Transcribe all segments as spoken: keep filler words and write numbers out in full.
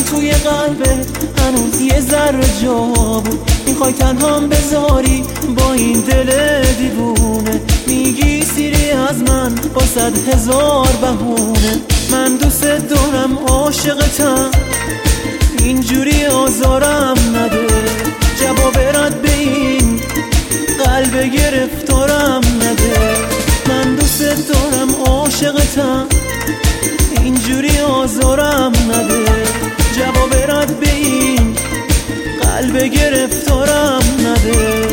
توی قلبت هنوز یه ذره جا بود. میخوای تنهام بذاری با این دل دیوونه، میگی سیری از من با صد هزار بهونه. من دوست دارم عاشقتم، اینجوری آزارم نده. جواب رد به این قلب گرفتارم نده. من دوست دارم عاشقتم، اینجوری آزارم نده. جواب رد به این قلب گرفتارم نده.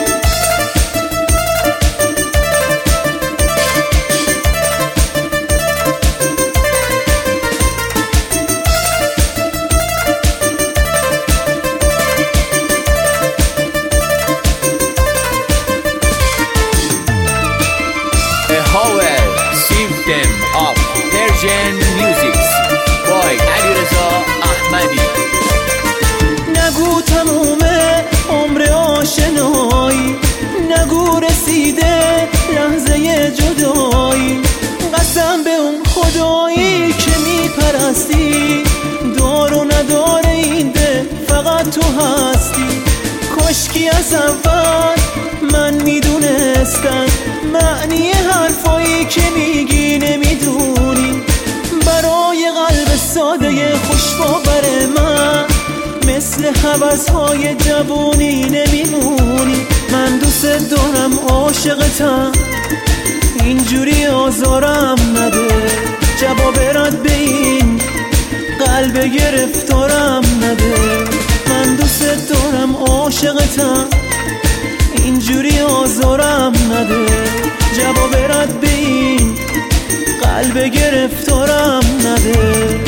System of Persian Music by علیرضا احمدی. نگو تمومه عمر آشنایی، نگو رسیده لحظه جدایی. قسم به اون خدایی که میپرستی، دار و ندار این ده فقط تو هستی. کاشکی از اول من میدونستم معنی حرفایی که میگی نمیدونی. برای قلب ساده خوشباور من مثل هوس‌های جوونی نمیمونی. من دوست دارم عاشقتم، اینجوری آزارم نده. جواب رد به این قلب گرفتارم نده. من دوست دارم عاشقتم، اینجوری آزارم نده. جواب رد به این قلب گرفتارم نده.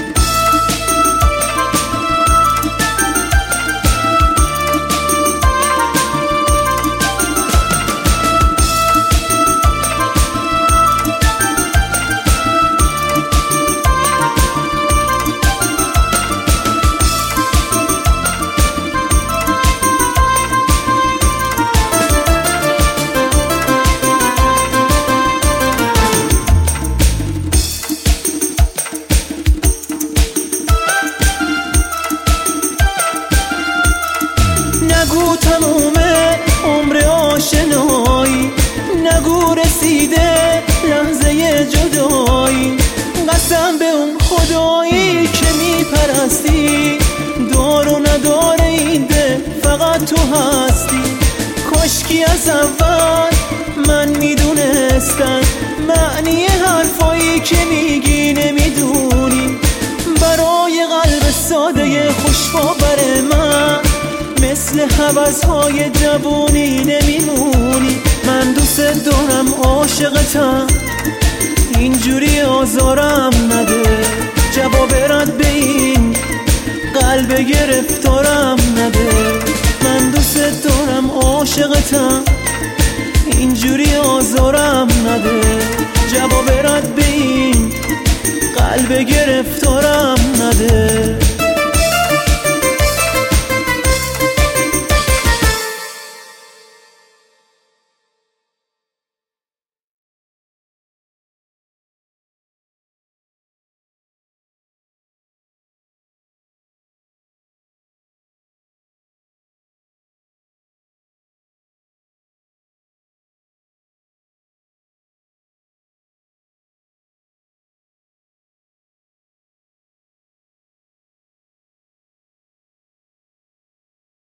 نگو تمومه عمر آشنایی، نگو رسیده لحظه جدایی. قسم به اون خدایی که میپرستی، دار و ندار این ده فقط تو هستی. کاشکی از اول من میدونستم معنی حرفایی که میگی نمیدونی. برای قلب ساده خوشباور من مثل هوس‌های جوونی نمیمونی. من دوست دارم عاشقتم، اینجوری آزارم نده. جواب رد به این قلب گرفتارم نده. من دوست دارم عاشقتم، اینجوری آزارم نده. جواب رد به این قلب گرفتارم نده.